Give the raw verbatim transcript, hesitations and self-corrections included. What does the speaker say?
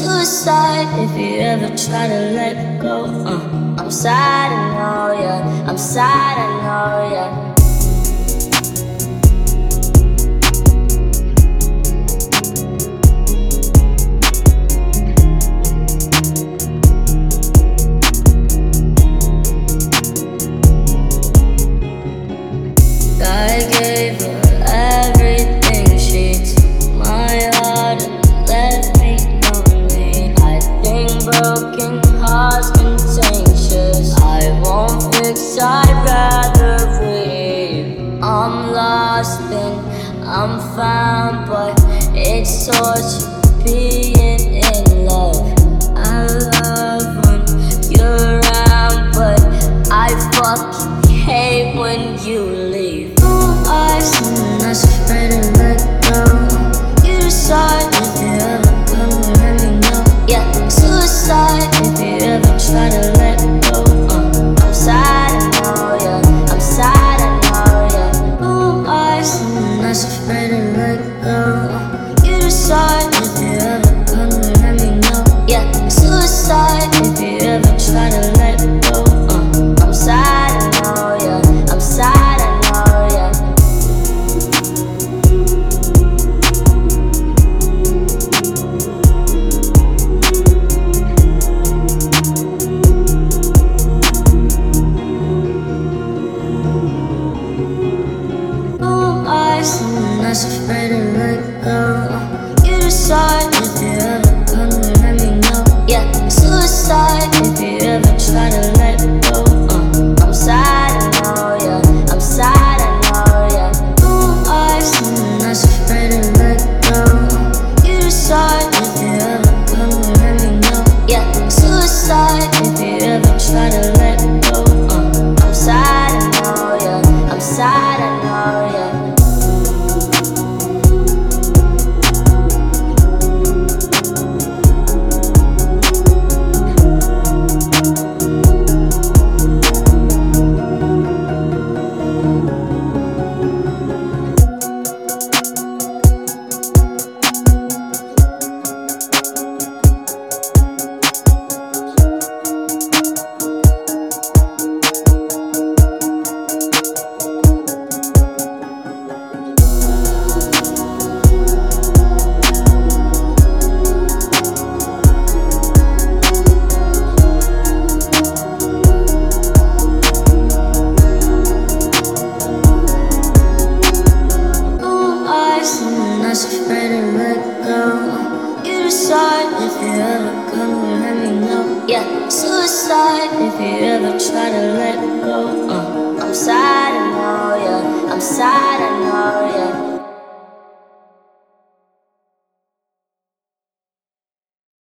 suicide if you ever try to let go. uh, I'm sad, I know, yeah. I'm sad, I know, yeah. I gave her everything, she took my heart and left me lonely. I think broken hearts contagious. I won't fix, I'd rather breathe. I'm lost and I'm found, but it's torture being in love. I love when you're around, but I fucking hate when you leave. I'm not afraid to let go. You decide if you ever gonna let me know. Yeah, suicide if you ever try to let go. uh, I'm sad, I know, yeah. I'm sad, I know, yeah. Blue eyes, I'm not afraid to let go. You decide if you ever gonna let me know. Yeah, suicide if you ever try to let go. uh, I'm sad, I know, yeah. I'm sad, I know, yeah. I'm not afraid to let go. You decide if you ever gonna let me know. Yeah, suicide if you ever try to let go. uh, I'm sad, I know, yeah. I'm sad, I know, yeah. Blue eyes, I'm not afraid to let go. You decide if you ever gonna let me know. Yeah, suicide if you ever try to let go. uh, I'm sad, I know, yeah. I'm sad, I know, yeah. I'm not afraid to let go. You decide if you ever gonna let me know. Yeah, suicide if you ever try to let go.